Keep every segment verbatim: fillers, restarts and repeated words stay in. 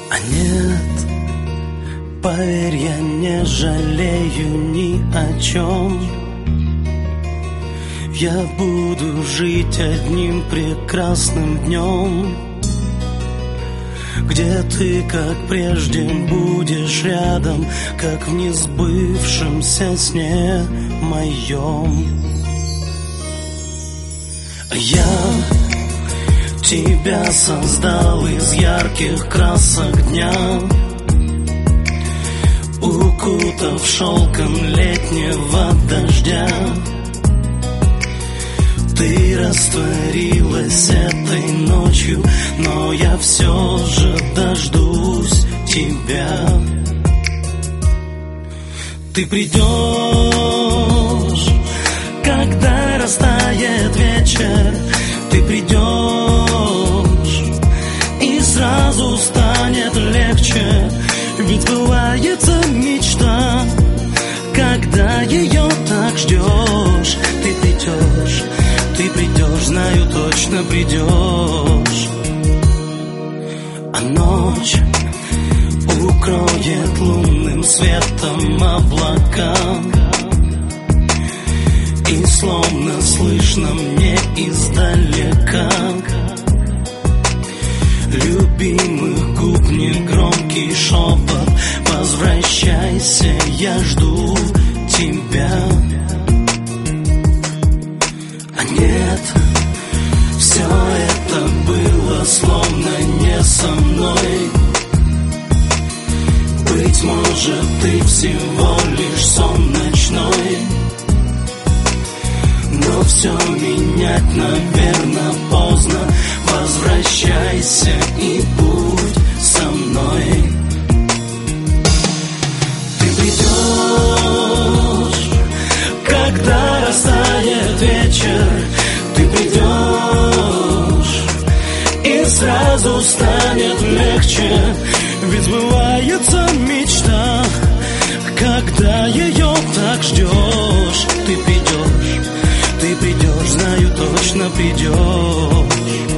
А нет, поверь, я не жалею ни о чем. Я буду жить одним прекрасным днем, где ты, как прежде, будешь рядом, как в несбывшемся сне моем. Я тебя создал из ярких красок дня, укутав шелком летнего дождя. Ты растворилась этой ночью, но я все же дождусь тебя. Ты придешь, когда растает вечер. Ты придешь, и сразу станет легче. Ведь сбывается мечта, когда ее так ждешь. Ты придешь, ты придешь, знаю, точно придешь. А ночь укроет лунным светом облака, и словно слышно мне издалека любимых губ негромкий шепот: возвращайся, я жду тебя. А нет, все это было словно не со мной. Быть может, ты всего лишь сон ночной, но все менять, наверное, поздно. Возвращайся и будь со мной. Ты придешь, когда растает вечер. Ты придешь, и сразу станет легче. Ведь сбывается мечта, когда ее так ждешь. Ты придешь, ты придешь, знаю, точно придешь.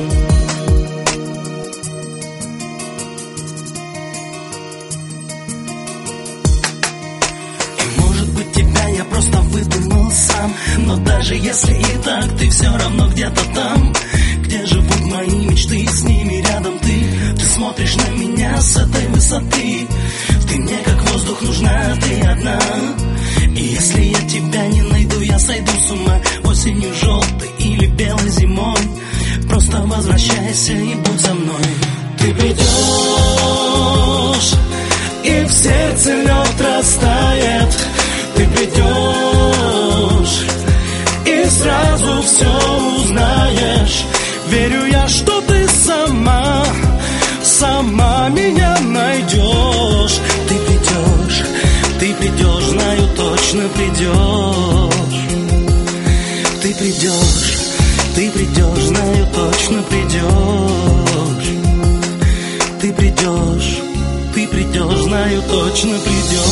И может быть тебя я просто выдумал сам, но даже если и так, ты все равно где-то там, где живут мои мечты, с ними рядом ты. Ты смотришь на меня с этой высоты. Ты мне как воздух нужна, ты одна. И если я тебя не найду, я сойду с ума. Осенью желтой или белой зимой. Просто возвращайся и будь со мной. Ты придешь, и в сердце лед растает. Ты придешь, и сразу все узнаешь. Верю я, что ты сама, сама меня найдешь. Ты придешь, ты придешь, знаю, точно придешь. Ты придешь, ты придешь, знаю, точно придешь. Ты придешь, ты придешь, знаю, точно придешь.